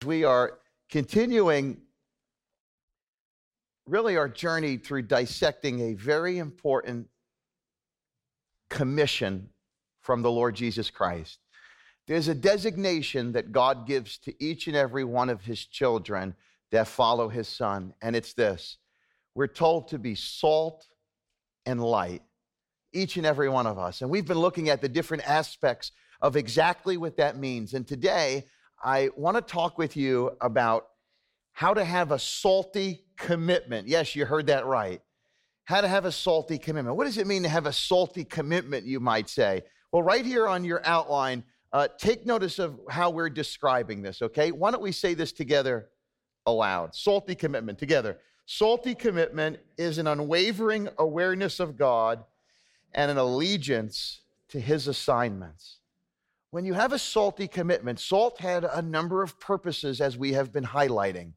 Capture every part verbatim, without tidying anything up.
we are continuing really our journey through dissecting a very important commission from the Lord Jesus Christ. There's a designation that God gives to each and every one of his children that follow his son, and it's this. We're told to be salt and light, each and every one of us. And we've been looking at the different aspects of exactly what that means. And today, I want to talk with you about how to have a salty commitment. Yes, you heard that right. How to have a salty commitment. What does it mean to have a salty commitment, you might say? Well, right here on your outline, uh, take notice of how we're describing this, okay? Why don't we say this together aloud? Salty commitment, together. Salty commitment is an unwavering awareness of God and an allegiance to his assignments. When you have a salty commitment, salt had a number of purposes, as we have been highlighting.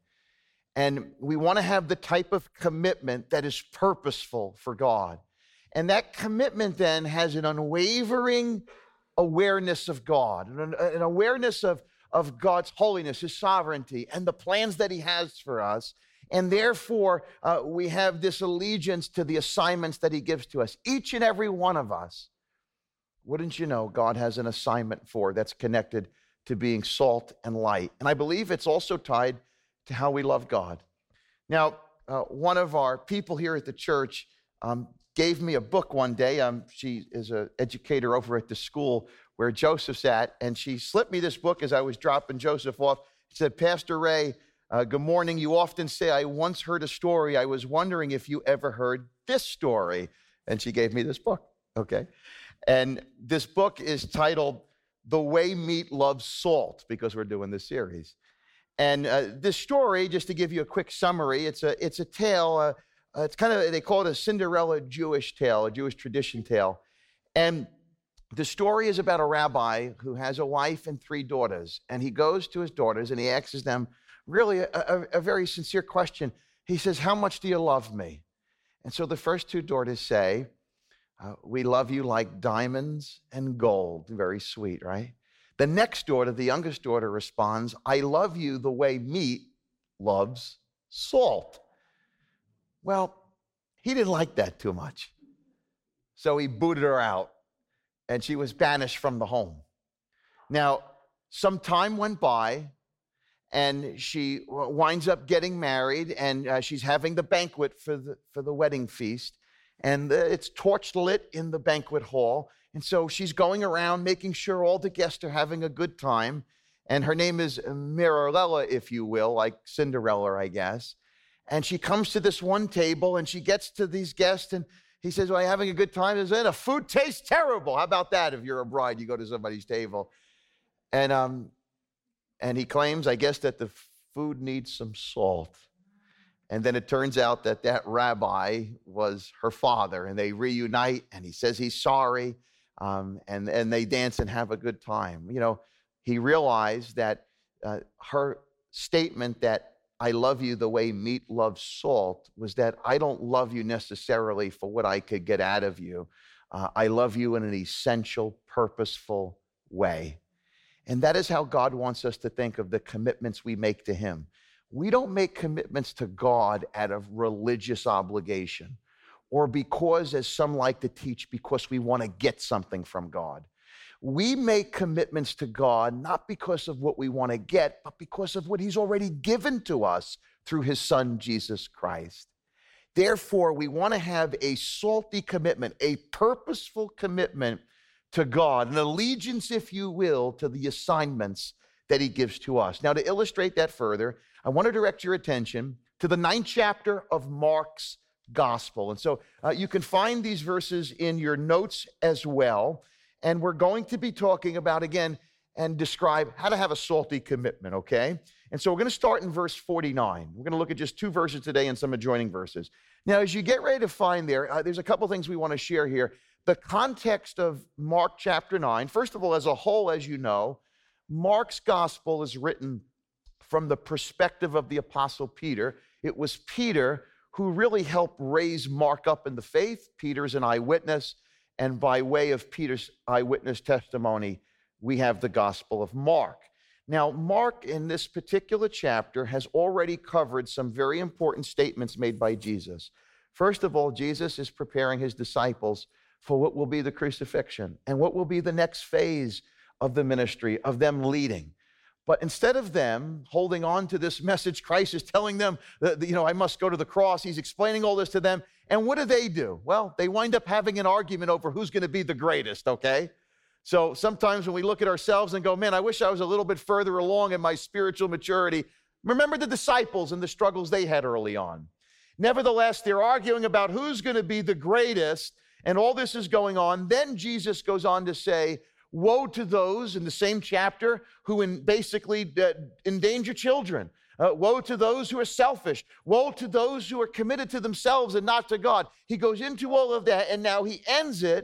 And we want to have the type of commitment that is purposeful for God. And that commitment then has an unwavering awareness of God, an, an awareness of, of God's holiness, his sovereignty, and the plans that he has for us. And therefore, uh, we have this allegiance to the assignments that he gives to us. Each and every one of us, wouldn't you know, God has an assignment for that's connected to being salt and light. And I believe it's also tied to how we love God. Now, uh, one of our people here at the church um, gave me a book one day. Um, she is an educator over at the school where Joseph's at, and she slipped me this book as I was dropping Joseph off. She said, Pastor Ray, uh, good morning. You often say, I once heard a story. I was wondering if you ever heard this story. And she gave me this book, okay? And this book is titled The Way Meat Loves Salt, because we're doing this series. And uh, this story, just to give you a quick summary, it's a it's a tale. Uh, uh, it's kind of, they call it a Cinderella Jewish tale, a Jewish tradition tale. And the story is about a rabbi who has a wife and three daughters. And he goes to his daughters and he asks them really a, a, a very sincere question. He says, how much do you love me? And so the first two daughters say, uh, we love you like diamonds and gold. Very sweet, right? The next daughter, the youngest daughter, responds, I love you the way meat loves salt. Well, he didn't like that too much. So he booted her out, and she was banished from the home. Now, some time went by, and she winds up getting married, and uh, she's having the banquet for the, for the wedding feast, and uh, it's torch lit in the banquet hall. And so she's going around making sure all the guests are having a good time. And her name is Mirabella, if you will, like Cinderella, I guess. And she comes to this one table and she gets to these guests and he says, well, are you having a good time? Is it? The food tastes terrible. How about that? If you're a bride, you go to somebody's table. And, um, and he claims, I guess, that the food needs some salt. And then it turns out that that rabbi was her father, and they reunite and he says he's sorry. Um, and, and they dance and have a good time. You know, he realized that uh, her statement that I love you the way meat loves salt was that I don't love you necessarily for what I could get out of you. Uh, I love you in an essential, purposeful way. And that is how God wants us to think of the commitments we make to him. We don't make commitments to God out of religious obligation, or because, as some like to teach, because we want to get something from God. We make commitments to God not because of what we want to get, but because of what he's already given to us through his son, Jesus Christ. Therefore, we want to have a salty commitment, a purposeful commitment to God, an allegiance, if you will, to the assignments that he gives to us. Now, to illustrate that further, I want to direct your attention to the ninth chapter of Mark's Gospel. And so uh, you can find these verses in your notes as well. And we're going to be talking about, again, and describe how to have a salty commitment, okay? And so we're going to start in verse forty-nine. We're going to look at just two verses today and some adjoining verses. Now, as you get ready to find there, uh, there's a couple things we want to share here. The context of Mark chapter nine, first of all, as a whole, as you know, Mark's Gospel is written from the perspective of the Apostle Peter. It was Peter who really helped raise Mark up in the faith. Peter's an eyewitness, and by way of Peter's eyewitness testimony, we have the Gospel of Mark. Now, Mark in this particular chapter has already covered some very important statements made by Jesus. First of all, Jesus is preparing his disciples for what will be the crucifixion and what will be the next phase of the ministry, of them leading. But instead of them holding on to this message, Christ is telling them that, you know, I must go to the cross. He's explaining all this to them. And what do they do? Well, they wind up having an argument over who's going to be the greatest, okay? So sometimes when we look at ourselves and go, man, I wish I was a little bit further along in my spiritual maturity. Remember the disciples and the struggles they had early on. Nevertheless, they're arguing about who's going to be the greatest, and all this is going on. Then Jesus goes on to say, woe to those in the same chapter who in basically uh, endanger children. Uh, woe to those who are selfish. Woe to those who are committed to themselves and not to God. He goes into all of that, and now he ends it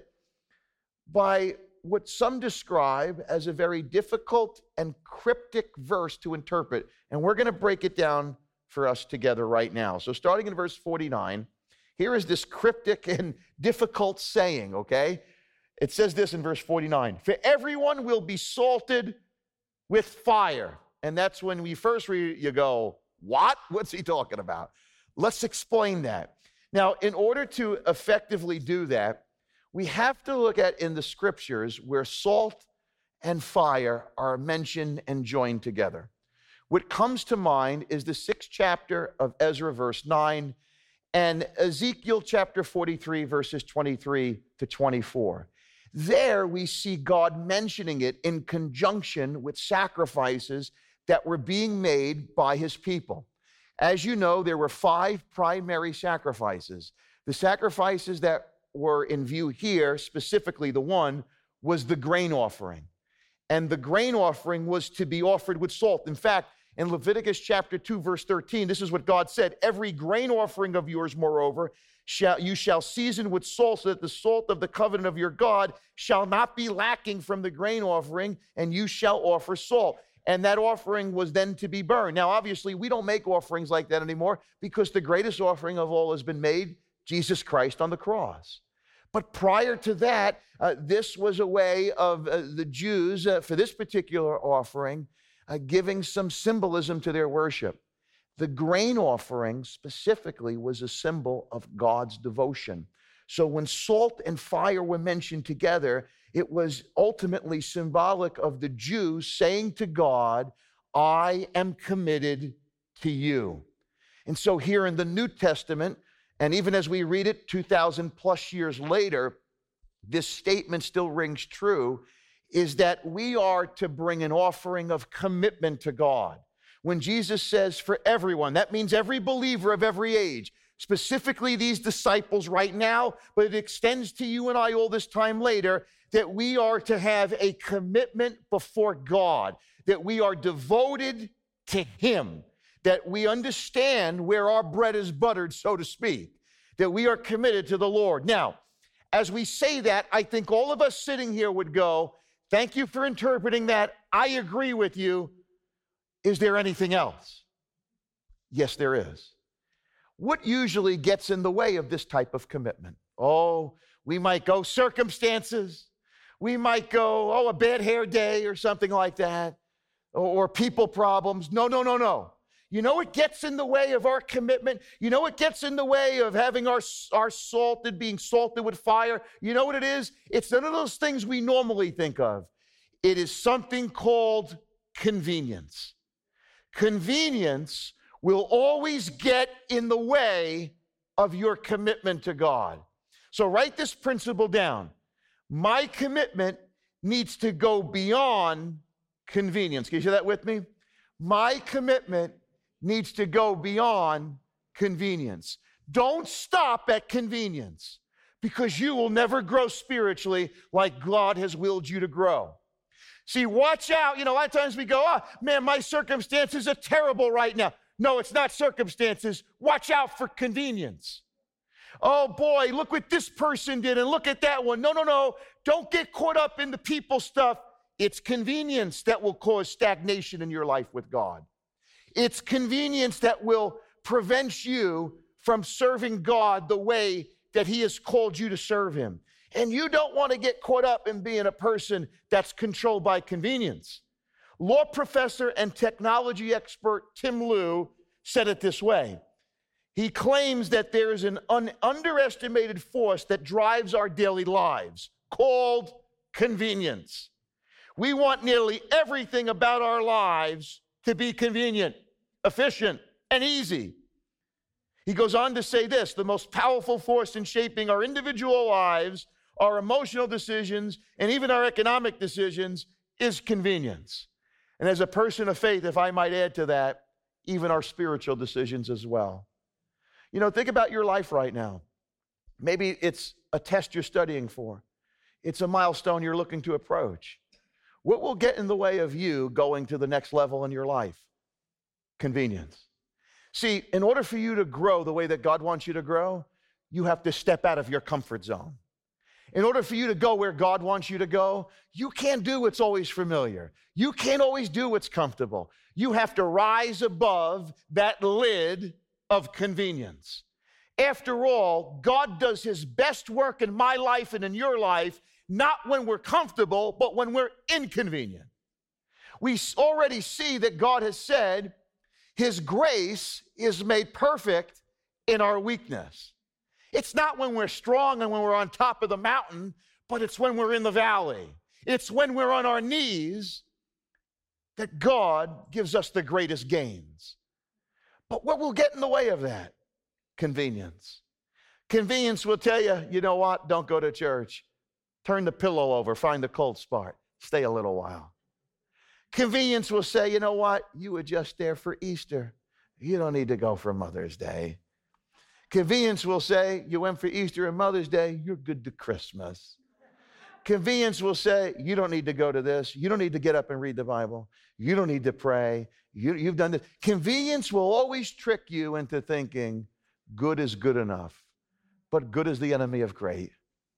by what some describe as a very difficult and cryptic verse to interpret. And we're going to break it down for us together right now. So starting in verse forty-nine, here is this cryptic and difficult saying, okay? It says this in verse forty-nine, for everyone will be salted with fire. And that's when we first read, you go, what? What's he talking about? Let's explain that. Now, in order to effectively do that, we have to look at in the scriptures where salt and fire are mentioned and joined together. What comes to mind is the sixth chapter of Ezra, verse nine, and Ezekiel chapter forty-three, verses twenty-three to twenty-four. There we see God mentioning it in conjunction with sacrifices that were being made by his people. As you know, there were five primary sacrifices. The sacrifices that were in view here, specifically the one, was the grain offering. And the grain offering was to be offered with salt. In fact, in Leviticus chapter two, verse thirteen, this is what God said, every grain offering of yours, moreover, shall you shall season with salt, so that the salt of the covenant of your God shall not be lacking from the grain offering, and you shall offer salt. And that offering was then to be burned. Now, obviously, we don't make offerings like that anymore because the greatest offering of all has been made, Jesus Christ on the cross. But prior to that, uh, this was a way of uh, the Jews, uh, for this particular offering, uh, giving some symbolism to their worship. The grain offering specifically was a symbol of God's devotion. So when salt and fire were mentioned together, it was ultimately symbolic of the Jews saying to God, I am committed to you. And so here in the New Testament, and even as we read it two thousand plus years later, this statement still rings true, is that we are to bring an offering of commitment to God. When Jesus says for everyone, that means every believer of every age, specifically these disciples right now, but it extends to you and I all this time later, that we are to have a commitment before God, that we are devoted to him, that we understand where our bread is buttered, so to speak, that we are committed to the Lord. Now, as we say that, I think all of us sitting here would go, thank you for interpreting that. I agree with you. Is there anything else? Yes, there is. What usually gets in the way of this type of commitment? Oh, we might go circumstances. We might go, oh, a bad hair day or something like that, or, or people problems. No, no, no, no. You know what gets in the way of our commitment? You know what gets in the way of having our, our salted, being salted with fire? You know what it is? It's none of those things we normally think of. It is something called convenience. Convenience will always get in the way of your commitment to God. So write this principle down. My commitment needs to go beyond convenience. Can you say that with me? My commitment needs to go beyond convenience. Don't stop at convenience, because you will never grow spiritually like God has willed you to grow. See, watch out. You know, a lot of times we go, oh, man, my circumstances are terrible right now. No, it's not circumstances. Watch out for convenience. Oh, boy, look what this person did and look at that one. No, no, no. Don't get caught up in the people stuff. It's convenience that will cause stagnation in your life with God. It's convenience that will prevent you from serving God the way that he has called you to serve him. And you don't want to get caught up in being a person that's controlled by convenience. Law professor and technology expert Tim Liu said it this way. He claims that there is an un- underestimated force that drives our daily lives called convenience. We want nearly everything about our lives to be convenient, efficient, and easy. He goes on to say this, the most powerful force in shaping our individual lives, our emotional decisions, and even our economic decisions is convenience. And as a person of faith, if I might add to that, even our spiritual decisions as well. You know, think about your life right now. Maybe it's a test you're studying for. It's a milestone you're looking to approach. What will get in the way of you going to the next level in your life? Convenience. See, in order for you to grow the way that God wants you to grow, you have to step out of your comfort zone. In order for you to go where God wants you to go, you can't do what's always familiar. You can't always do what's comfortable. You have to rise above that lid of convenience. After all, God does his best work in my life and in your life, not when we're comfortable, but when we're inconvenient. We already see that God has said his grace is made perfect in our weakness. It's not when we're strong and when we're on top of the mountain, but it's when we're in the valley. It's when we're on our knees that God gives us the greatest gains. But what will get in the way of that? Convenience. Convenience will tell you, you know what, don't go to church. Turn the pillow over, find the cold spot, stay a little while. Convenience will say, you know what, you were just there for Easter. You don't need to go for Mother's Day. Convenience will say, you went for Easter and Mother's Day, you're good to Christmas. Convenience will say, you don't need to go to this. You don't need to get up and read the Bible. You don't need to pray. You, you've done this. Convenience will always trick you into thinking good is good enough, but good is the enemy of great.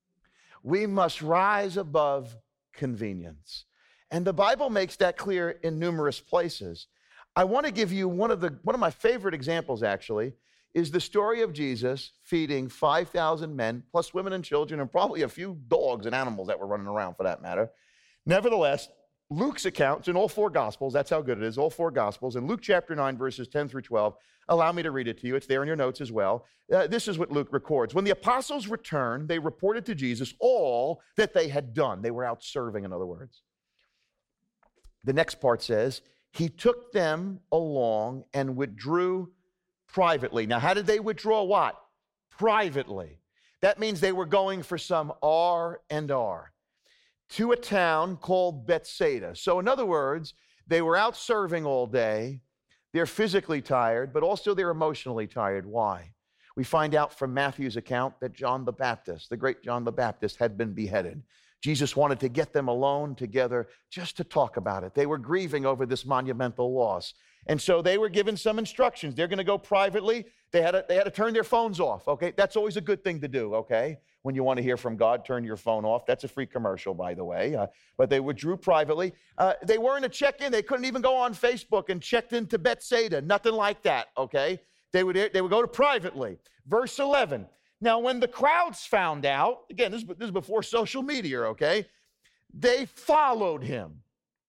We must rise above convenience. And the Bible makes that clear in numerous places. I want to give you one of the one of my favorite examples, actually, is the story of Jesus feeding five thousand men, plus women and children, and probably a few dogs and animals that were running around for that matter. Nevertheless, Luke's accounts in all four Gospels, that's how good it is, all four Gospels, in Luke chapter nine, verses ten through twelve, allow me to read it to you. It's there in your notes as well. Uh, this is what Luke records. When the apostles returned, they reported to Jesus all that they had done. They were out serving, in other words. The next part says, he took them along and withdrew privately. Now, how did they withdraw what? Privately. That means they were going for some R and R to a town called Bethsaida. So in other words, they were out serving all day. They're physically tired, but also they're emotionally tired. Why? We find out from Matthew's account that John the Baptist, the great John the Baptist, had been beheaded. Jesus wanted to get them alone together just to talk about it. They were grieving over this monumental loss. And so they were given some instructions. They're going to go privately. They had, to, they had to turn their phones off, okay? That's always a good thing to do, okay? When you want to hear from God, turn your phone off. That's a free commercial, by the way. Uh, but they withdrew privately. Uh, they weren't a check-in. They couldn't even go on Facebook and checked into Bethsaida. Nothing like that, okay? They would, they would go to privately. Verse eleven. Now, when the crowds found out, again, this is, this is before social media, okay? They followed him.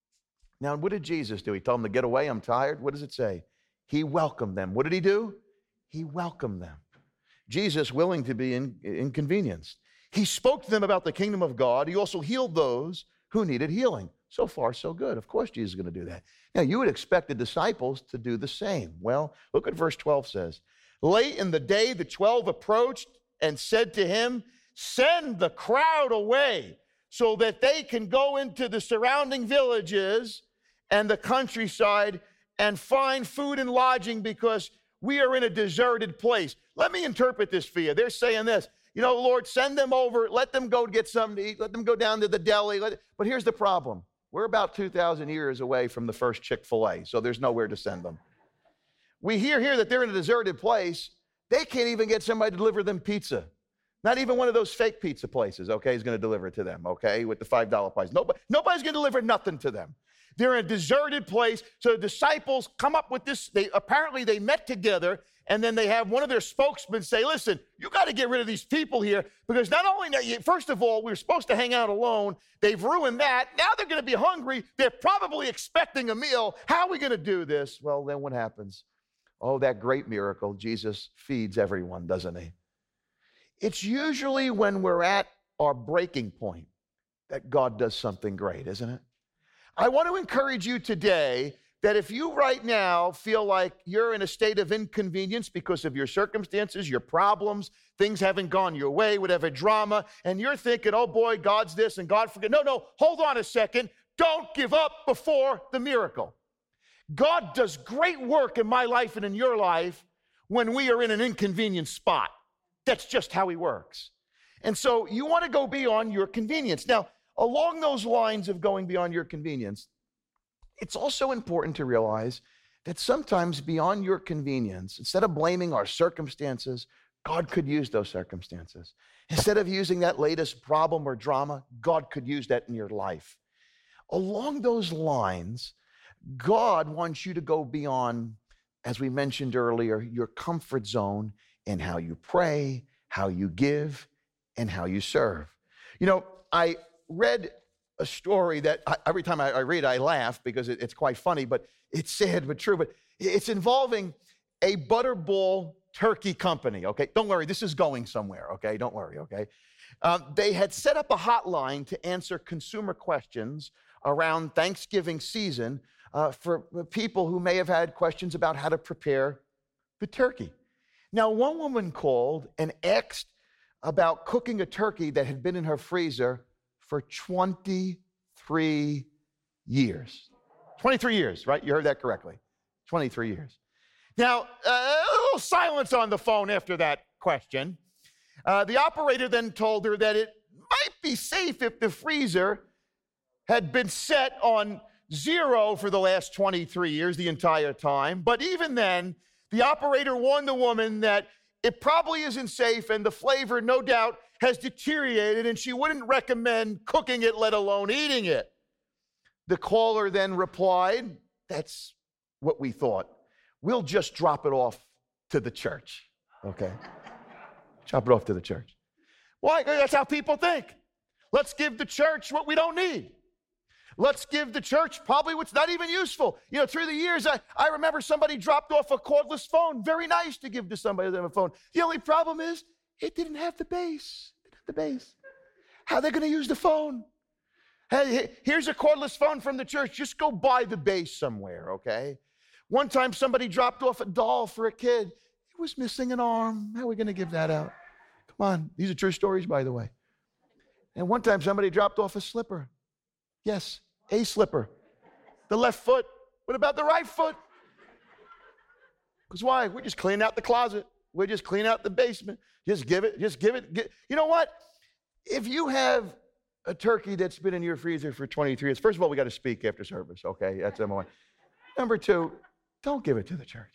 Now, what did Jesus do? He told them to get away. I'm tired. What does it say? He welcomed them. What did he do? He welcomed them. Jesus, willing to be in, inconvenienced. He spoke to them about the kingdom of God. He also healed those who needed healing. So far, so good. Of course, Jesus is going to do that. Now, you would expect the disciples to do the same. Well, look what verse twelve says. Late in the day, the twelve approached and said to him, send the crowd away so that they can go into the surrounding villages and the countryside and find food and lodging because we are in a deserted place. Let me interpret this for you. They're saying this, you know, Lord, send them over. Let them go get something to eat. Let them go down to the deli. Let, but here's the problem. We're about two thousand years away from the first Chick-fil-A, so there's nowhere to send them. We hear here that they're in a deserted place. They can't even get somebody to deliver them pizza. Not even one of those fake pizza places, okay, is going to deliver it to them, okay, with the five dollar price. Nobody, nobody's going to deliver nothing to them. They're in a deserted place. So the disciples come up with this. They apparently they met together, and then they have one of their spokesmen say, listen, you got to get rid of these people here, because not only, first of all, we were supposed to hang out alone. They've ruined that. Now they're going to be hungry. They're probably expecting a meal. How are we going to do this? Well, then what happens? Oh, that great miracle. Jesus feeds everyone, doesn't he? It's usually when we're at our breaking point that God does something great, isn't it? I want to encourage you today that if you right now feel like you're in a state of inconvenience because of your circumstances, your problems, things haven't gone your way, whatever drama, and you're thinking, oh boy, God's this and God forget. No, no, hold on a second. Don't give up before the miracle. God does great work in my life and in your life when we are in an inconvenient spot. That's just how he works. And so you want to go beyond your convenience. Now, along those lines of going beyond your convenience, it's also important to realize that sometimes beyond your convenience, instead of blaming our circumstances, God could use those circumstances. Instead of using that latest problem or drama, God could use that in your life. Along those lines, God wants you to go beyond, as we mentioned earlier, your comfort zone in how you pray, how you give, and how you serve. You know, I read a story that I, every time I, I read, I laugh because it, it's quite funny, but it's sad but true. But it's involving a Butterball turkey company, okay? Don't worry, this is going somewhere, okay? Don't worry, okay? Um, they had set up a hotline to answer consumer questions around Thanksgiving season uh, for people who may have had questions about how to prepare the turkey. Now, one woman called and asked about cooking a turkey that had been in her freezer for twenty-three years. twenty-three years, right? You heard that correctly. twenty-three years. Now, uh, a little silence on the phone after that question. Uh, the operator then told her that it might be safe if the freezer had been set on zero for the last twenty-three years, the entire time. But even then, the operator warned the woman that it probably isn't safe and the flavor, no doubt, has deteriorated and she wouldn't recommend cooking it, let alone eating it. The caller then replied, that's what we thought. We'll just drop it off to the church, okay? Drop it off to the church. Why? That's how people think. Let's give the church what we don't need. Let's give the church probably what's not even useful. You know, through the years, I, I remember somebody dropped off a cordless phone. Very nice to give to somebody that have a phone. The only problem is it didn't have the base. It didn't have the base. How are they going to use the phone? Hey, here's a cordless phone from the church. Just go buy the base somewhere, okay? One time somebody dropped off a doll for a kid. It was missing an arm. How are we going to give that out? Come on. These are true stories, by the way. And one time somebody dropped off a slipper. Yes, a slipper. The left foot. What about the right foot? Because why? We're just cleaning out the closet. We're just cleaning out the basement. Just give it, just give it. Get. You know what? If you have a turkey that's been in your freezer for twenty-three years, first of all, we got to speak after service, okay? That's number one. Number two, don't give it to the church.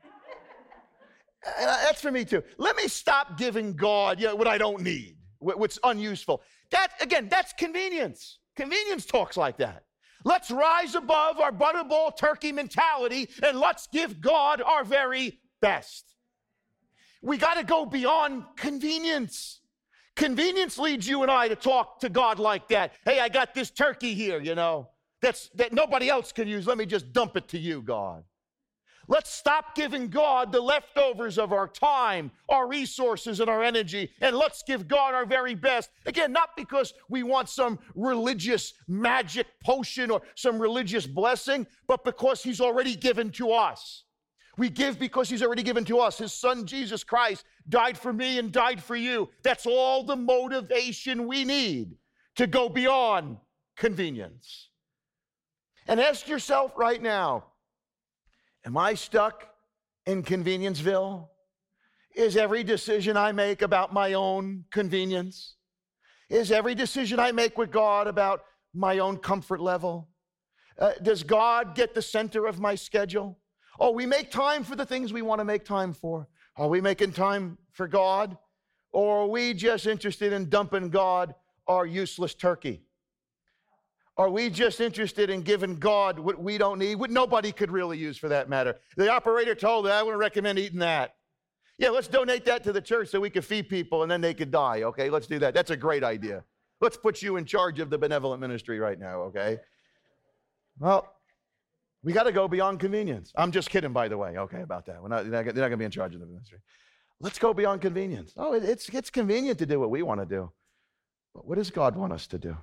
And that's for me too. Let me stop giving God, you know, what I don't need, what's unuseful. That, again, that's convenience. Convenience talks like that. Let's rise above our Butterball turkey mentality and let's give God our very best. We got to go beyond convenience. Convenience leads you and I to talk to God like that. Hey, I got this turkey here, you know, that's that nobody else can use. Let me just dump it to you, God. Let's stop giving God the leftovers of our time, our resources, and our energy, and let's give God our very best. Again, not because we want some religious magic potion or some religious blessing, but because he's already given to us. We give because he's already given to us. His son, Jesus Christ, died for me and died for you. That's all the motivation we need to go beyond convenience. And ask yourself right now, am I stuck in Convenienceville? Is every decision I make about my own convenience? Is every decision I make with God about my own comfort level? Uh, does God get the center of my schedule? Oh, we make time for the things we want to make time for. Are we making time for God? Or are we just interested in dumping God our useless turkey? Are we just interested in giving God what we don't need, what nobody could really use for that matter? The operator told us, I wouldn't recommend eating that. Yeah, let's donate that to the church so we can feed people and then they could die, okay? Let's do that. That's a great idea. Let's put you in charge of the benevolent ministry right now, okay? Well, we got to go beyond convenience. I'm just kidding, by the way, okay, about that. We're not, they're not going to be in charge of the ministry. Let's go beyond convenience. Oh, it's, it's convenient to do what we want to do. But what does God want us to do?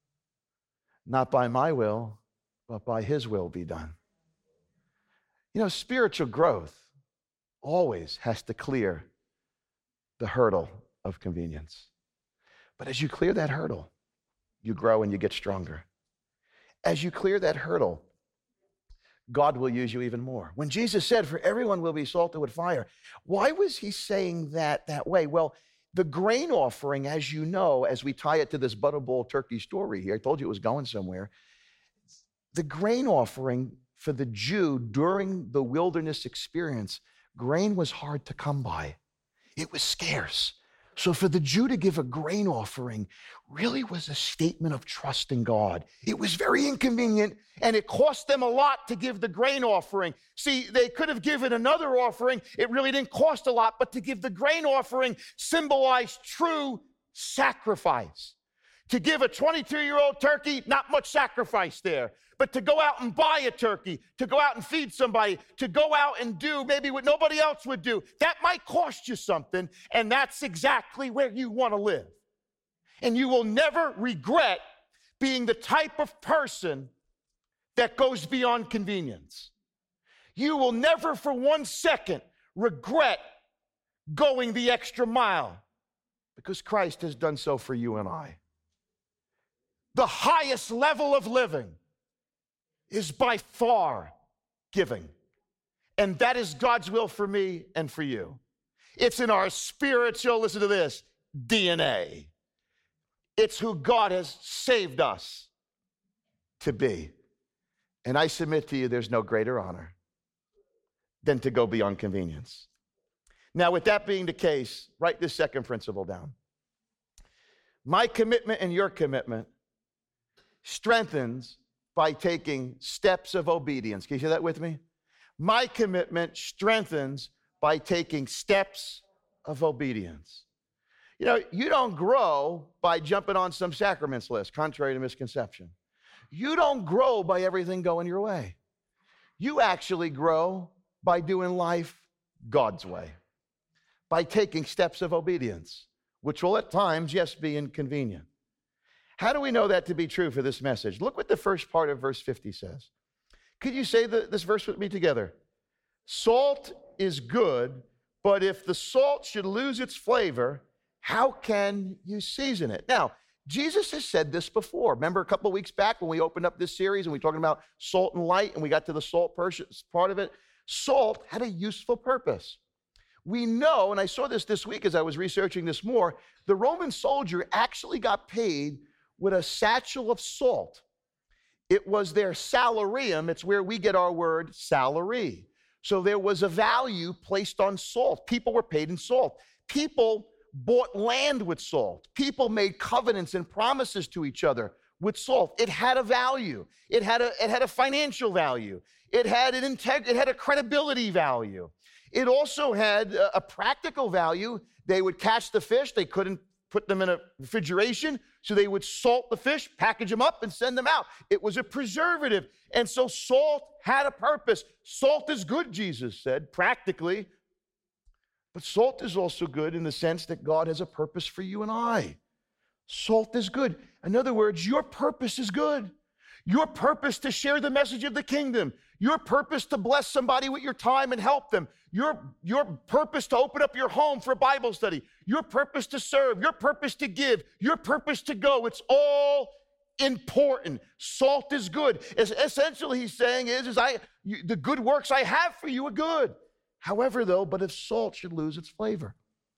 Not by my will, but by his will be done. You know, spiritual growth always has to clear the hurdle of convenience. But as you clear that hurdle, you grow and you get stronger. As you clear that hurdle, God will use you even more. When Jesus said, for everyone will be salted with fire, why was he saying that that way? Well, the grain offering, as you know, as we tie it to this Butterball turkey story here, I told you it was going somewhere. The grain offering for the Jew during the wilderness experience, grain was hard to come by. It was scarce. So for the Jew to give a grain offering really was a statement of trust in God. It was very inconvenient, and it cost them a lot to give the grain offering. See, they could have given another offering. It really didn't cost a lot, but to give the grain offering symbolized true sacrifice. To give a twenty-two-year-old turkey, not much sacrifice there. But to go out and buy a turkey, to go out and feed somebody, to go out and do maybe what nobody else would do, that might cost you something, and that's exactly where you want to live. And you will never regret being the type of person that goes beyond convenience. You will never for one second regret going the extra mile because Christ has done so for you and I. The highest level of living is by far giving. And that is God's will for me and for you. It's in our spiritual, listen to this, D N A. It's who God has saved us to be. And I submit to you, there's no greater honor than to go beyond convenience. Now, with that being the case, write this second principle down. My commitment and your commitment strengthens by taking steps of obedience. Can you hear that with me? My commitment strengthens by taking steps of obedience. You know, you don't grow by jumping on some sacraments list, contrary to misconception. You don't grow by everything going your way. You actually grow by doing life God's way, by taking steps of obedience, which will at times, yes, be inconvenient. How do we know that to be true for this message? Look what the first part of verse fifty says. Could you say the, this verse with me together? Salt is good, but if the salt should lose its flavor, how can you season it? Now, Jesus has said this before. Remember a couple of weeks back when we opened up this series and we were talking about salt and light and we got to the salt part of it? Salt had a useful purpose. We know, and I saw this this week as I was researching this more, the Roman soldier actually got paid with a satchel of salt. It was their salarium. It's where we get our word salary. So there was a value placed on salt. People were paid in salt. People bought land with salt. People made covenants and promises to each other with salt. It had a value. It had a, it had a financial value. It had an integ- It had a credibility value. It also had a, a practical value. They would catch the fish. They couldn't put them in a refrigeration, so they would salt the fish, package them up, and send them out. It was a preservative. And so salt had a purpose. Salt is good, Jesus said, practically. But salt is also good in the sense that God has a purpose for you and I. Salt is good. In other words, your purpose is good. Your purpose to share the message of the kingdom. Your purpose to bless somebody with your time and help them. Your, your purpose to open up your home for a Bible study. Your purpose to serve. Your purpose to give. Your purpose to go. It's all important. Salt is good. As essentially he's saying is, is I, you, the good works I have for you are good. However, though, but if salt should lose its flavor.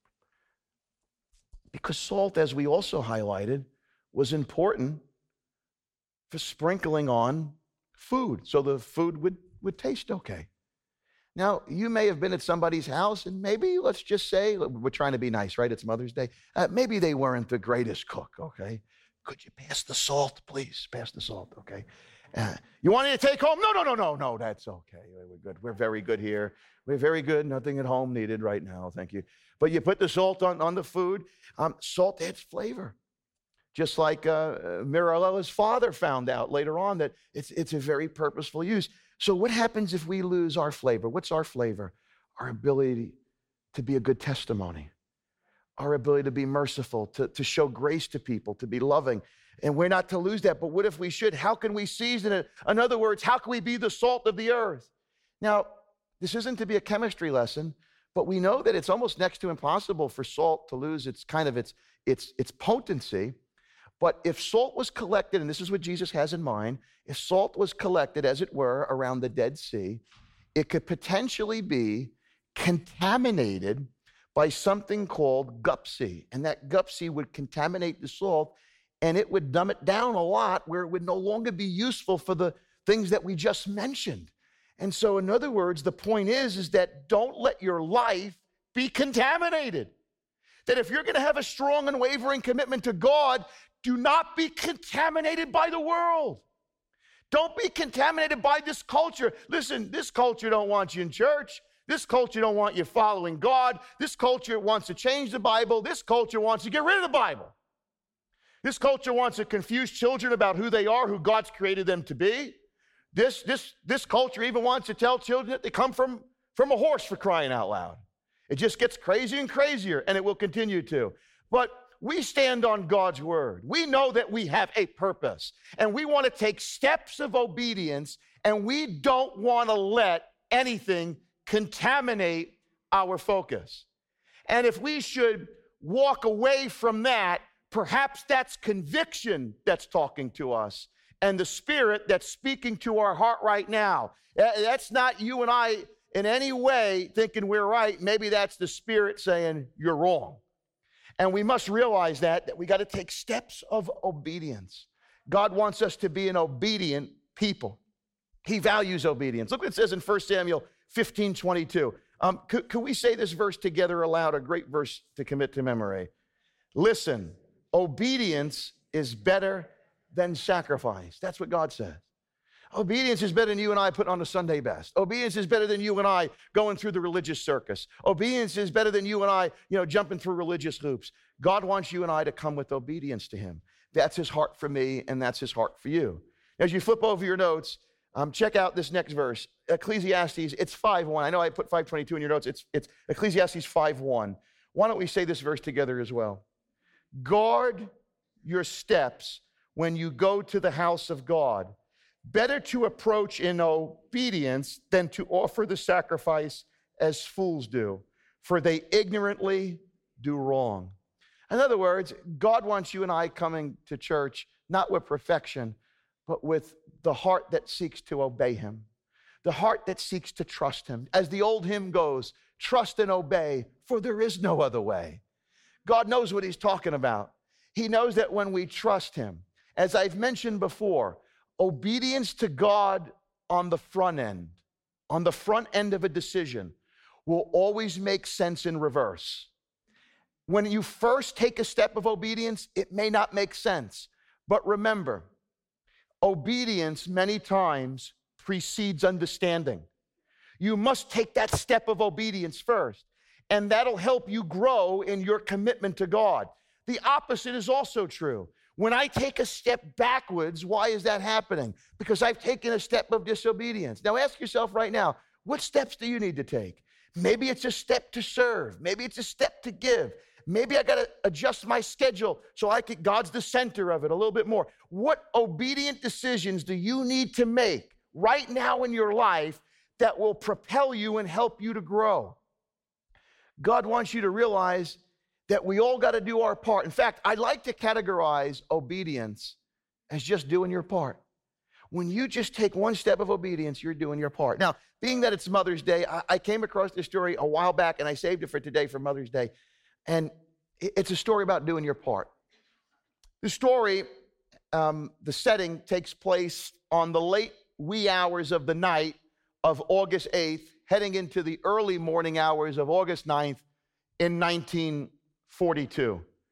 Because salt, as we also highlighted, was important for sprinkling on food so the food would, would taste okay. Now, you may have been at somebody's house and maybe, let's just say, we're trying to be nice, right? It's Mother's Day. Uh, maybe they weren't the greatest cook, okay? could you pass the salt, please? Pass the salt, okay? Uh, you want me to take home? No, no, no, no, no, that's okay. We're good. We're very good here. We're very good. Nothing at home needed right now, thank you. But you put the salt on, on the food. Um, salt adds flavor. Just like uh, Mirella's father found out later on that it's, it's a very purposeful use. So what happens if we lose our flavor? What's our flavor? Our ability to be a good testimony. Our ability to be merciful, to, to show grace to people, to be loving. And we're not to lose that. But what if we should? How can we season it? In other words, how can we be the salt of the earth? Now, this isn't to be a chemistry lesson, but we know that it's almost next to impossible for salt to lose its kind of its, its, its potency. But if salt was collected, and this is what Jesus has in mind, if salt was collected, as it were, around the Dead Sea, it could potentially be contaminated by something called gupsy. And that gupsy would contaminate the salt, and it would dumb it down a lot where it would no longer be useful for the things that we just mentioned. And so, in other words, the point is, is that don't let your life be contaminated. That if you're going to have a strong and unwavering commitment to God, do not be contaminated by the world. Don't be contaminated by this culture. Listen, this culture don't want you in church. This culture don't want you following God. This culture wants to change the Bible. This culture wants to get rid of the Bible. This culture wants to confuse children about who they are, who God's created them to be. This, this, this culture even wants to tell children that they come from, from a horse, for crying out loud. It just gets crazier and crazier, and it will continue to. But we stand on God's word. We know that we have a purpose, and we want to take steps of obedience, and we don't want to let anything contaminate our focus. And if we should walk away from that, perhaps that's conviction that's talking to us, and the Spirit that's speaking to our heart right now. That's not you and I in any way thinking we're right. Maybe that's the Spirit saying you're wrong. And we must realize that, that we got to take steps of obedience. God wants us to be an obedient people. He values obedience. Look what it says in First Samuel fifteen twenty-two. Um, could, could we say this verse together aloud? A great verse to commit to memory. Listen, obedience is better than sacrifice. That's what God says. Obedience is better than you and I putting on the Sunday best. Obedience is better than you and I going through the religious circus. Obedience is better than you and I, you know, jumping through religious hoops. God wants you and I to come with obedience to him. That's his heart for me, and that's his heart for you. As you flip over your notes, um, check out this next verse. Ecclesiastes, it's five one. I know I put five twenty-two in your notes. It's, it's Ecclesiastes five one. Why don't we say this verse together as well? Guard your steps when you go to the house of God. Better to approach in obedience than to offer the sacrifice as fools do, for they ignorantly do wrong. In other words, God wants you and I coming to church not with perfection, but with the heart that seeks to obey him, the heart that seeks to trust him. As the old hymn goes, trust and obey, for there is no other way. God knows what he's talking about. He knows that when we trust him, as I've mentioned before, obedience to God on the front end, on the front end of a decision, will always make sense in reverse. When you first take a step of obedience, it may not make sense. But remember, obedience many times precedes understanding. You must take that step of obedience first, and that'll help you grow in your commitment to God. The opposite is also true. When I take a step backwards, why is that happening? Because I've taken a step of disobedience. Now ask yourself right now, what steps do you need to take? Maybe it's a step to serve. Maybe it's a step to give. Maybe I got to adjust my schedule so I can, God's the center of it a little bit more. What obedient decisions do you need to make right now in your life that will propel you and help you to grow? God wants you to realize that we all got to do our part. In fact, I like to categorize obedience as just doing your part. When you just take one step of obedience, you're doing your part. Now, being that it's Mother's Day, I, I came across this story a while back, and I saved it for today for Mother's Day. And it, it's a story about doing your part. The story, um, the setting takes place on the late wee hours of the night of August eighth, heading into the early morning hours of August ninth in nineteen forty-two.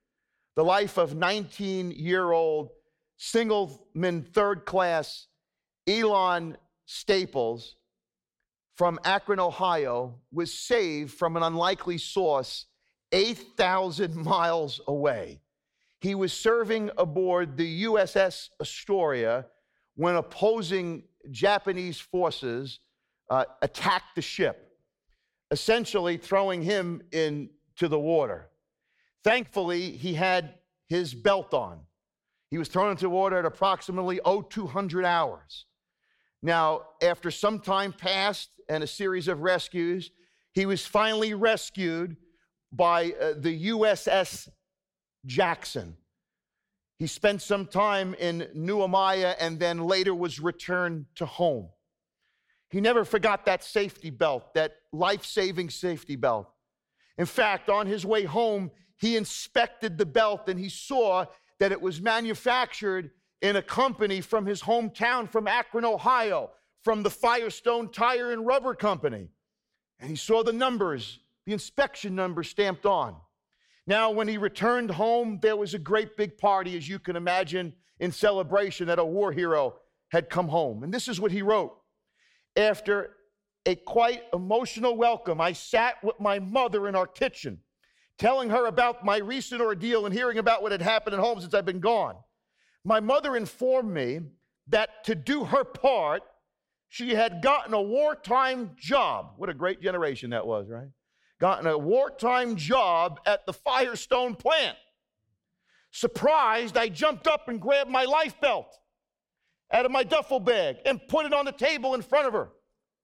the life of nineteen-year-old singleman third class Elon Staples from Akron, Ohio, was saved from an unlikely source eight thousand miles away. He was serving aboard the U S S Astoria when opposing Japanese forces uh, attacked the ship, essentially throwing him into the water. Thankfully, he had his belt on. He was thrown into water at approximately oh two hundred hours. Now, after some time passed and a series of rescues, he was finally rescued by uh, the U S S Jackson. He spent some time in Nehemiah and then later was returned to home. He never forgot that safety belt, that life-saving safety belt. In fact, on his way home, he inspected the belt and he saw that it was manufactured in a company from his hometown, from Akron, Ohio, from the Firestone Tire and Rubber Company. And he saw the numbers, the inspection number stamped on. Now, when he returned home, there was a great big party, as you can imagine, in celebration that a war hero had come home. And this is what he wrote. After a quite emotional welcome, I sat with my mother in our kitchen, telling her about my recent ordeal and hearing about what had happened at home since I've been gone. My mother informed me that to do her part, she had gotten a wartime job. What a great generation that was, right? Gotten a wartime job at the Firestone plant. Surprised, I jumped up and grabbed my life belt out of my duffel bag and put it on the table in front of her.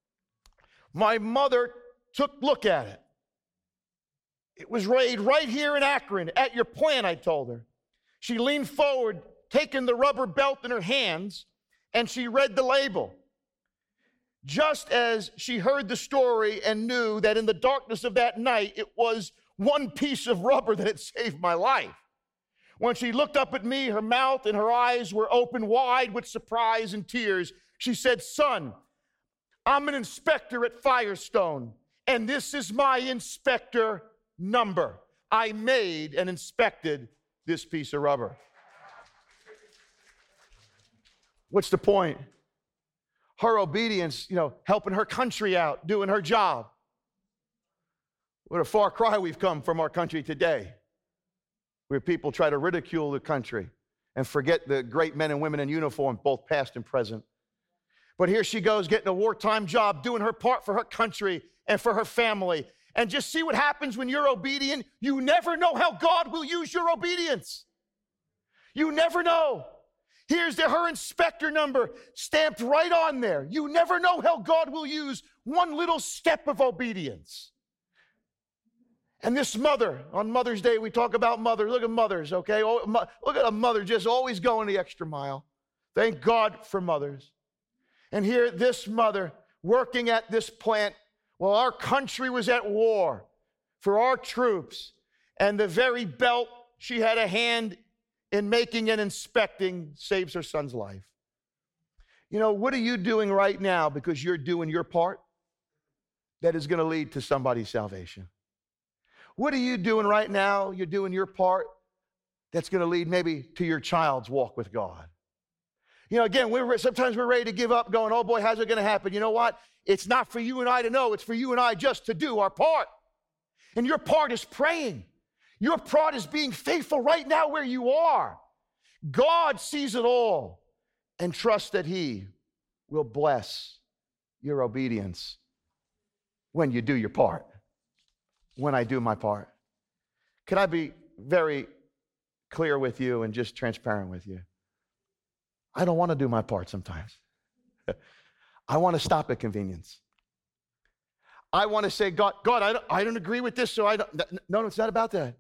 My mother took a look at it. It was laid right here in Akron at your plant, I told her. She leaned forward, taking the rubber belt in her hands, and she read the label. Just as she heard the story and knew that in the darkness of that night, it was one piece of rubber that had saved my life. When she looked up at me, her mouth and her eyes were open wide with surprise and tears. She said, "Son, I'm an inspector at Firestone, and this is my inspector number. I made and inspected this piece of rubber." What's the point? Her obedience, you know, helping her country out, doing her job. What a far cry we've come from our country today, where people try to ridicule the country and forget the great men and women in uniform, both past and present. But here she goes, getting a wartime job, doing her part for her country and for her family. And just see what happens when you're obedient. You never know how God will use your obedience. You never know. Here's the, her inspector number stamped right on there. You never know how God will use one little step of obedience. And this mother, on Mother's Day, we talk about mothers. Look at mothers, okay? Oh, look at a mother just always going the extra mile. Thank God for mothers. And here, this mother working at this plant while our country was at war for our troops, and the very belt she had a hand in making and inspecting saves her son's life. You know, what are you doing right now because you're doing your part that is going to lead to somebody's salvation? What are you doing right now? You're doing your part that's going to lead maybe to your child's walk with God. You know, again, we're, sometimes we're ready to give up going, oh boy, how's it going to happen? You know what? It's not for you and I to know. It's for you and I just to do our part. And your part is praying. Your part is being faithful right now where you are. God sees it all, and trust that He will bless your obedience when you do your part, when I do my part. Can I be very clear with you and just transparent with you? I don't want to do my part sometimes. I want to stop at convenience. I want to say, God, God, I don't, I don't agree with this, so I don't. No, no, it's not about that.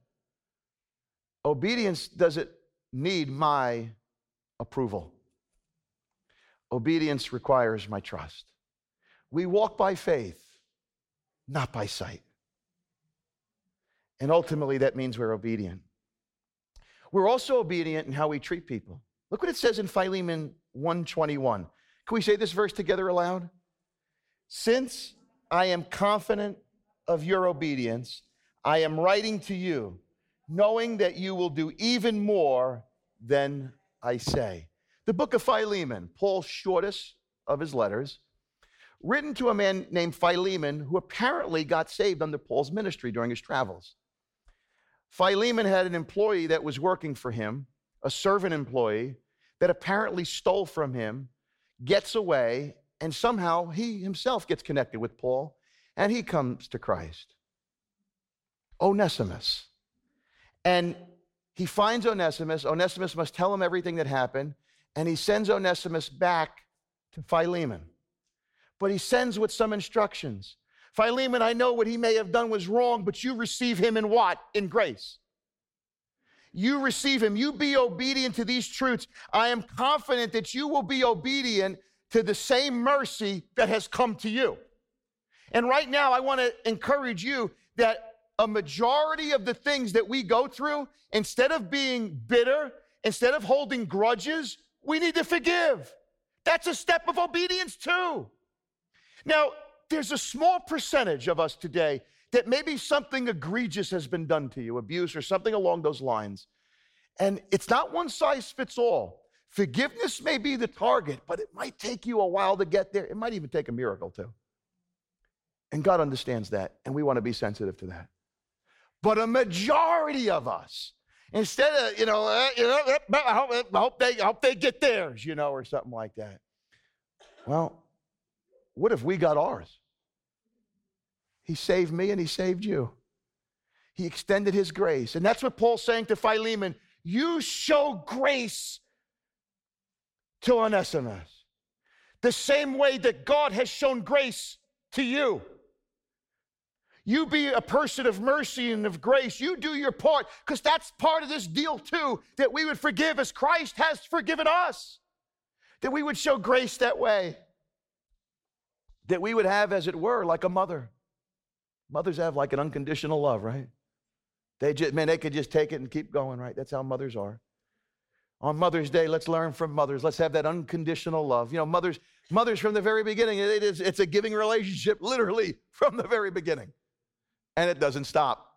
Obedience doesn't need my approval. Obedience requires my trust. We walk by faith, not by sight. And ultimately, that means we're obedient. We're also obedient in how we treat people. Look what it says in Philemon one twenty-one. Can we say this verse together aloud? Since I am confident of your obedience, I am writing to you knowing that you will do even more than I say. The book of Philemon, Paul's shortest of his letters, written to a man named Philemon who apparently got saved under Paul's ministry during his travels. Philemon had an employee that was working for him, a servant employee, that apparently stole from him, gets away, and somehow he himself gets connected with Paul, and he comes to Christ. Onesimus. And he finds Onesimus. Onesimus must tell him everything that happened, and he sends Onesimus back to Philemon. But he sends with some instructions. Philemon, I know what he may have done was wrong, but you receive him in what? In grace. You receive him. You be obedient to these truths. I am confident that you will be obedient to the same mercy that has come to you. And right now, I want to encourage you that a majority of the things that we go through, instead of being bitter, instead of holding grudges, we need to forgive. That's a step of obedience too. Now, there's a small percentage of us today that maybe something egregious has been done to you, abuse or something along those lines. And it's not one size fits all. Forgiveness may be the target, but it might take you a while to get there. It might even take a miracle too. And God understands that, and we want to be sensitive to that. But a majority of us, instead of, you know, uh, you know I, hope, I, hope they, I hope they get theirs, you know, or something like that. Well, what if we got ours? He saved me and he saved you. He extended his grace. And that's what Paul's saying to Philemon. You show grace to Onesimus the same way that God has shown grace to you. You be a person of mercy and of grace. You do your part, because that's part of this deal too, that we would forgive as Christ has forgiven us, that we would show grace that way, that we would have, as it were, like a mother. Mothers have like an unconditional love, right? They just, man, they could just take it and keep going, right? That's how mothers are. On Mother's Day, let's learn from mothers. Let's have that unconditional love. You know, mothers, mothers from the very beginning, it is, it's a giving relationship, literally from the very beginning. And it doesn't stop.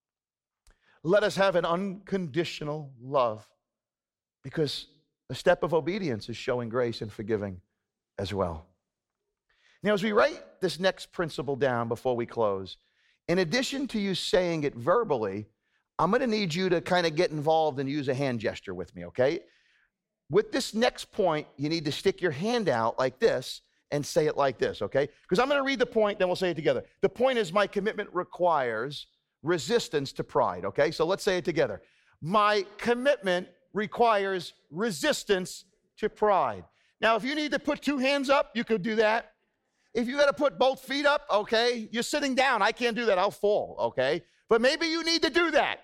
Let us have an unconditional love, because a step of obedience is showing grace and forgiving as well. Now, as we write this next principle down before we close, in addition to you saying it verbally, I'm going to need you to kind of get involved and use a hand gesture with me, okay? With this next point, you need to stick your hand out like this and say it like this, okay? Because I'm going to read the point, then we'll say it together. The point is, my commitment requires resistance to pride, okay? So let's say it together. My commitment requires resistance to pride. Now, if you need to put two hands up, you could do that. If you got to put both feet up, okay, you're sitting down. I can't do that. I'll fall, okay? But maybe you need to do that.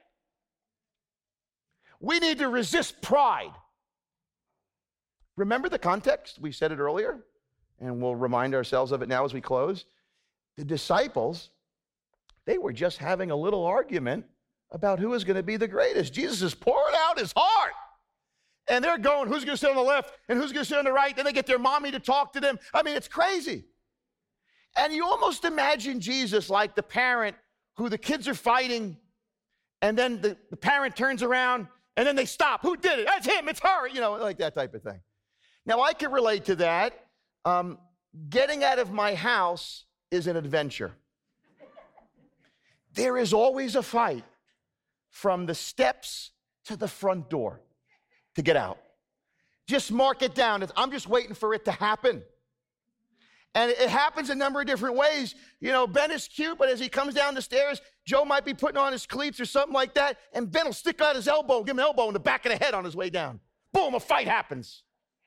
We need to resist pride. Remember the context? We said it earlier, and we'll remind ourselves of it now as we close. The disciples, they were just having a little argument about who is going to be the greatest. Jesus is pouring out his heart. And they're going, who's going to sit on the left and who's going to sit on the right? Then they get their mommy to talk to them. I mean, it's crazy. And you almost imagine Jesus like the parent who the kids are fighting, and then the, the parent turns around, and then they stop. Who did it? That's him. It's her. You know, like that type of thing. Now, I can relate to that. Um, getting out of my house is an adventure. There is always a fight from the steps to the front door to get out. Just mark it down. I'm just waiting for it to happen. And it happens a number of different ways. You know, Ben is cute, but as he comes down the stairs, Joe might be putting on his cleats or something like that, and Ben will stick out his elbow, give him an elbow in the back of the head on his way down. Boom, a fight happens.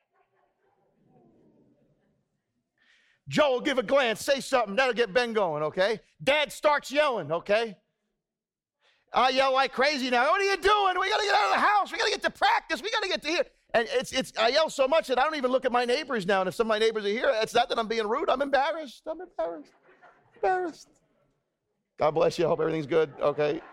Joe will give a glance, say something, that'll get Ben going, okay? Dad starts yelling, okay? I yell like crazy now. What are you doing? We got to get out of the house. We got to get to practice. We got to get to here. And it's, it's, I yell so much that I don't even look at my neighbors now. And if some of my neighbors are here, it's not that I'm being rude. I'm embarrassed. I'm embarrassed. Embarrassed. God bless you. I hope everything's good. Okay.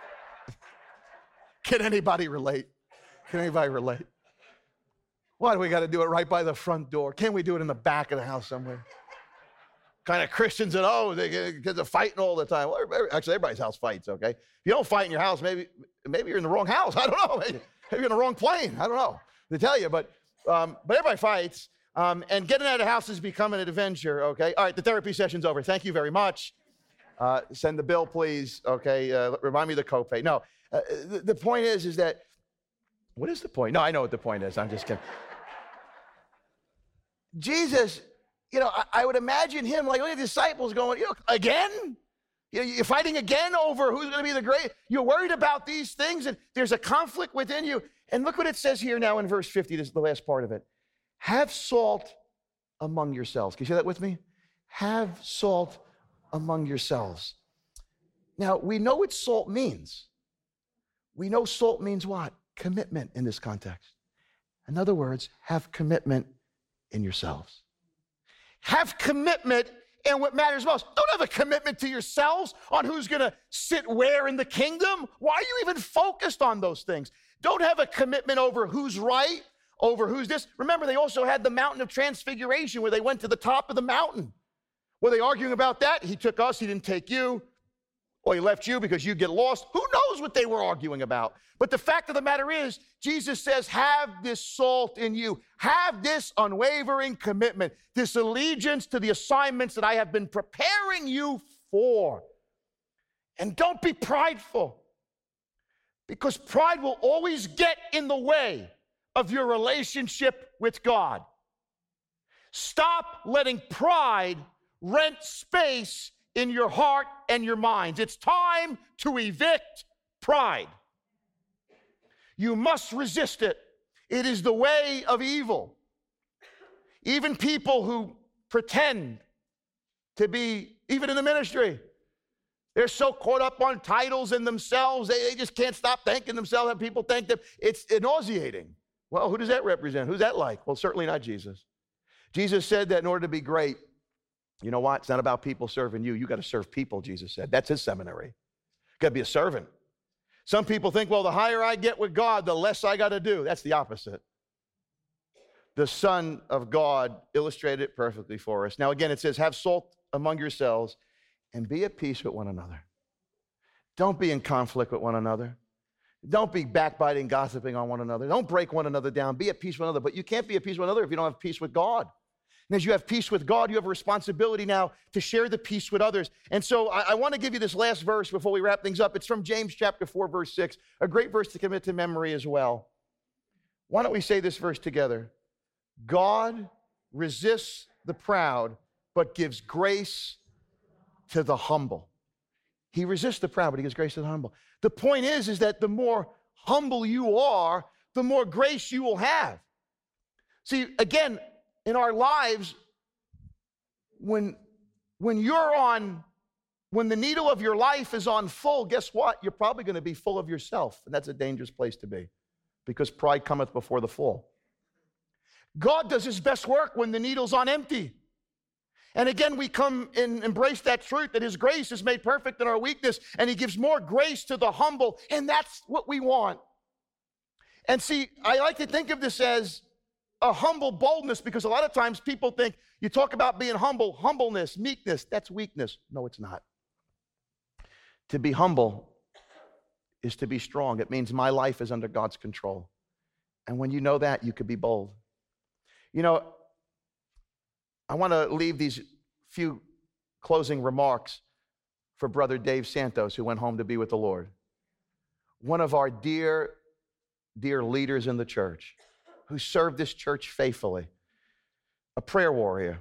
Can anybody relate? Can anybody relate? Why do we got to do it right by the front door? Can't we do it in the back of the house somewhere? Kind of Christians that, oh, they, kids are fighting all the time. Well, actually, everybody's house fights, okay? If you don't fight in your house, maybe maybe you're in the wrong house. I don't know. Maybe you're in the wrong plane. I don't know to tell you. But, um, but everybody fights. Um, and getting out of the house is becoming an adventure, okay? All right, the therapy session's over. Thank you very much. Uh, send the bill, please, okay? Uh, remind me of the copay. No, uh, the, the point is, is that, what is the point? No, I know what the point is. I'm just kidding. Jesus, you know, I, I would imagine him like, look at the disciples going, you know, again? You know, you're fighting again over who's going to be the great. You're worried about these things, and there's a conflict within you. And look what it says here now in verse fifty. This is the last part of it. Have salt among yourselves. Can you say that with me? Have salt among yourselves. Now, we know what salt means. We know salt means what? Commitment in this context. In other words, have commitment in yourselves. Have commitment in what matters most. Don't have a commitment to yourselves on who's going to sit where in the kingdom. Why are you even focused on those things? Don't have a commitment over who's right, over who's this. Remember, they also had the mountain of transfiguration where they went to the top of the mountain. Were they arguing about that? He took us, he didn't take you. Or he left you because you get lost. Who knows what they were arguing about? But the fact of the matter is, Jesus says, have this salt in you. Have this unwavering commitment, this allegiance to the assignments that I have been preparing you for. And don't be prideful, because pride will always get in the way of your relationship with God. Stop letting pride rent space in your heart and your minds. It's time to evict pride. You must resist it. It is the way of evil. Even people who pretend to be, even in the ministry, they're so caught up on titles and themselves, they, they just can't stop thanking themselves and people thank them. It's nauseating. Well, who does that represent? Who's that like? Well, certainly not Jesus. Jesus said that in order to be great, you know what? It's not about people serving you. You got to serve people, Jesus said. That's his seminary. You got to be a servant. Some people think, well, the higher I get with God, the less I got to do. That's the opposite. The Son of God illustrated it perfectly for us. Now, again, it says, have salt among yourselves and be at peace with one another. Don't be in conflict with one another. Don't be backbiting, gossiping on one another. Don't break one another down. Be at peace with one another. But you can't be at peace with one another if you don't have peace with God. And as you have peace with God, you have a responsibility now to share the peace with others. And so I, I want to give you this last verse before we wrap things up. It's from James chapter four, verse six, a great verse to commit to memory as well. Why don't we say this verse together? God resists the proud, but gives grace to the humble. He resists the proud, but he gives grace to the humble. The point is, is that the more humble you are, the more grace you will have. See, again, in our lives, when, when you're on, when the needle of your life is on full, guess what? You're probably going to be full of yourself, and that's a dangerous place to be, because pride cometh before the fall. God does his best work when the needle's on empty. And again, we come and embrace that truth that his grace is made perfect in our weakness, and he gives more grace to the humble, and that's what we want. And see, I like to think of this as a humble boldness, because a lot of times people think, you talk about being humble, humbleness, meekness, that's weakness. No, it's not. To be humble is to be strong. It means my life is under God's control. And when you know that, you could be bold. You know, I want to leave these few closing remarks for Brother Dave Santos, who went home to be with the Lord. One of our dear, dear leaders in the church, who served this church faithfully, a prayer warrior.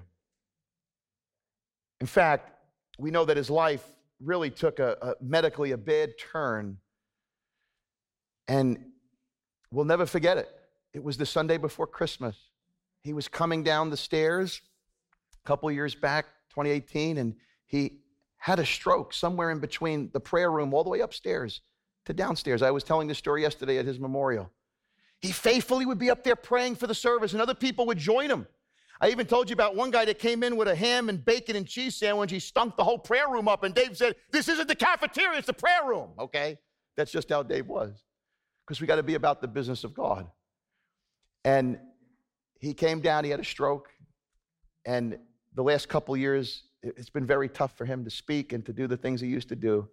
In fact, we know that his life really took a, a medically a bad turn, and we'll never forget it. It was the Sunday before Christmas. He was coming down the stairs a couple years back, twenty eighteen, and he had a stroke somewhere in between the prayer room all the way upstairs to downstairs. I was telling this story yesterday at his memorial. He faithfully would be up there praying for the service, and other people would join him. I even told you about one guy that came in with a ham and bacon and cheese sandwich. He stunk the whole prayer room up, and Dave said, "This isn't the cafeteria, it's the prayer room." Okay? That's just how Dave was, because we got to be about the business of God. And he came down, he had a stroke, and the last couple years, it's been very tough for him to speak and to do the things he used to do.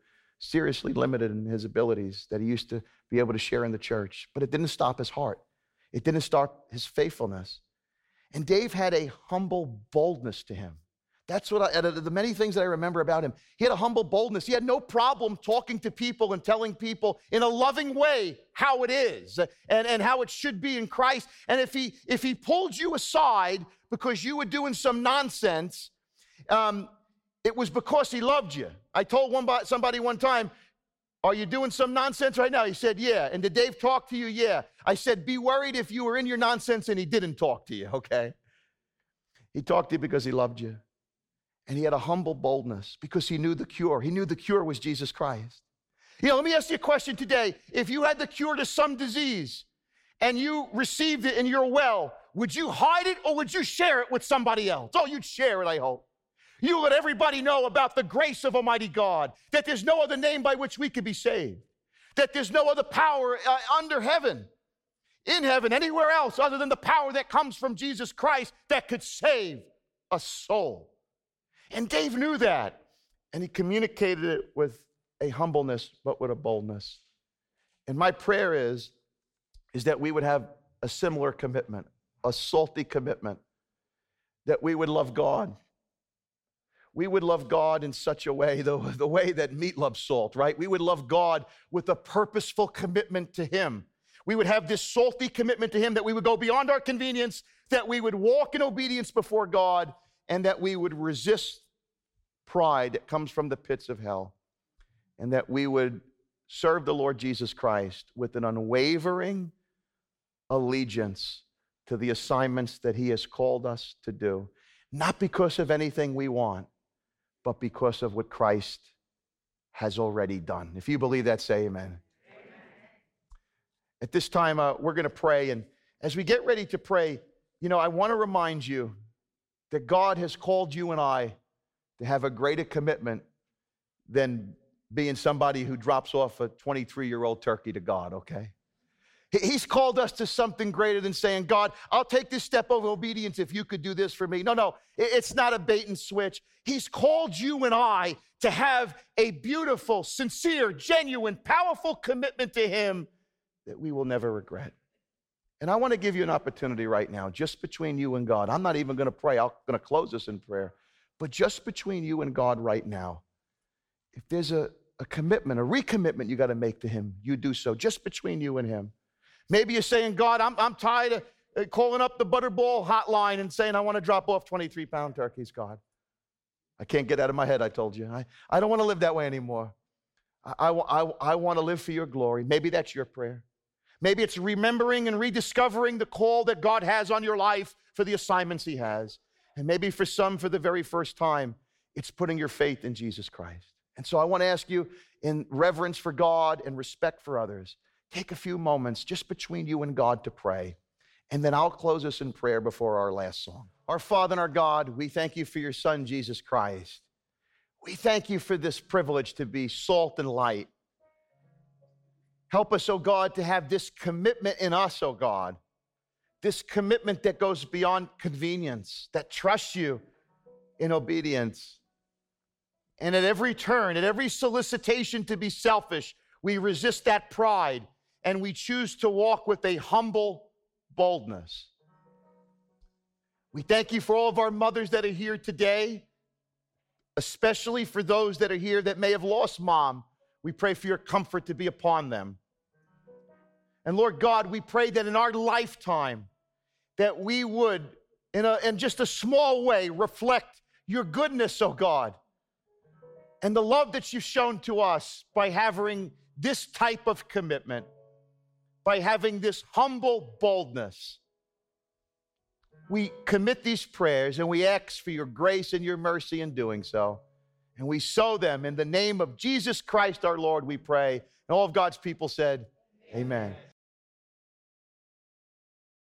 seriously limited in his abilities that he used to be able to share in the church. But it didn't stop his heart. It didn't stop his faithfulness. And Dave had a humble boldness to him. That's what I, out of the many things that I remember about him. He had a humble boldness. He had no problem talking to people and telling people in a loving way how it is and, and how it should be in Christ. And if he if he pulled you aside because you were doing some nonsense, um, it was because he loved you. I told one somebody one time, "Are you doing some nonsense right now?" He said, "Yeah." "And did Dave talk to you?" "Yeah." I said, "Be worried if you were in your nonsense and he didn't talk to you, okay?" He talked to you because he loved you. And he had a humble boldness because he knew the cure. He knew the cure was Jesus Christ. You know, let me ask you a question today. If you had the cure to some disease and you received it and you're well, would you hide it or would you share it with somebody else? Oh, you'd share it, I hope. You let everybody know about the grace of Almighty God, that there's no other name by which we could be saved, that there's no other power uh, under heaven, in heaven, anywhere else other than the power that comes from Jesus Christ that could save a soul. And Dave knew that, and he communicated it with a humbleness, but with a boldness. And my prayer is, is that we would have a similar commitment, a salty commitment, that we would love God. We would love God in such a way, the, the way that meat loves salt, right? We would love God with a purposeful commitment to him. We would have this salty commitment to him, that we would go beyond our convenience, that we would walk in obedience before God, and that we would resist pride that comes from the pits of hell, and that we would serve the Lord Jesus Christ with an unwavering allegiance to the assignments that he has called us to do, not because of anything we want, but because of what Christ has already done. If you believe that, say amen. Amen. At this time, uh, we're going to pray, and as we get ready to pray, you know, I want to remind you that God has called you and I to have a greater commitment than being somebody who drops off a twenty-three-year-old turkey to God, okay? He's called us to something greater than saying, "God, I'll take this step of obedience if you could do this for me." No, no, it's not a bait and switch. He's called you and I to have a beautiful, sincere, genuine, powerful commitment to him that we will never regret. And I want to give you an opportunity right now, just between you and God. I'm not even going to pray. I'm going to close this in prayer. But just between you and God right now, if there's a, a commitment, a recommitment you got to make to him, you do so, just between you and him. Maybe you're saying, "God, I'm, I'm tired of uh, calling up the Butterball hotline and saying I want to drop off twenty-three-pound turkeys, God. I can't get out of my head, I told you. I, I don't want to live that way anymore. I, I, I, I want to live for your glory." Maybe that's your prayer. Maybe it's remembering and rediscovering the call that God has on your life for the assignments he has. And maybe for some, for the very first time, it's putting your faith in Jesus Christ. And so I want to ask you, in reverence for God and respect for others, take a few moments just between you and God to pray. And then I'll close us in prayer before our last song. Our Father and our God, we thank you for your Son, Jesus Christ. We thank you for this privilege to be salt and light. Help us, oh God, to have this commitment in us, oh God. This commitment that goes beyond convenience, that trusts you in obedience. And at every turn, at every solicitation to be selfish, we resist that pride and we choose to walk with a humble boldness. We thank you for all of our mothers that are here today, especially for those that are here that may have lost mom. We pray for your comfort to be upon them. And Lord God, we pray that in our lifetime, that we would, in, a, in just a small way, reflect your goodness, oh God, and the love that you've shown to us by having this type of commitment, by having this humble boldness. We commit these prayers and we ask for your grace and your mercy in doing so. And we sow them in the name of Jesus Christ our Lord, we pray. And all of God's people said, amen. Amen.